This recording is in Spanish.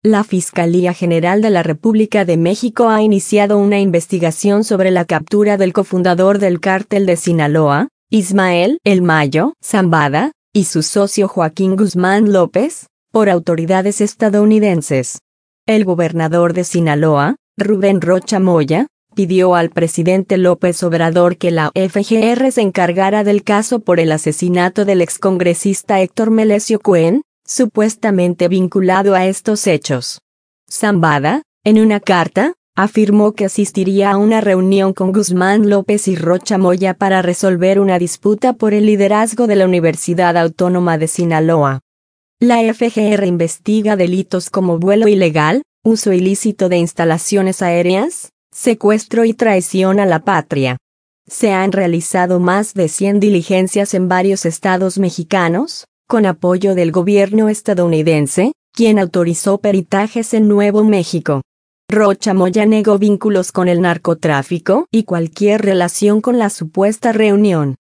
La Fiscalía General de la República de México ha iniciado una investigación sobre la captura del cofundador del Cártel de Sinaloa, Ismael "El Mayo" Zambada, y su socio Joaquín Guzmán López, por autoridades estadounidenses. El gobernador de Sinaloa, Rubén Rocha Moya, pidió al presidente López Obrador que la FGR se encargara del caso por el asesinato del excongresista Héctor Melesio Cuen, supuestamente vinculado a estos hechos. Zambada, en una carta, afirmó que asistiría a una reunión con Guzmán López y Rocha Moya para resolver una disputa por el liderazgo de la Universidad Autónoma de Sinaloa. La FGR investiga delitos como vuelo ilegal, uso ilícito de instalaciones aéreas, secuestro y traición a la patria. Se han realizado más de 100 diligencias en varios estados mexicanos, con apoyo del gobierno estadounidense, quien autorizó peritajes en Nuevo México. Rocha Moya negó vínculos con el narcotráfico y cualquier relación con la supuesta reunión.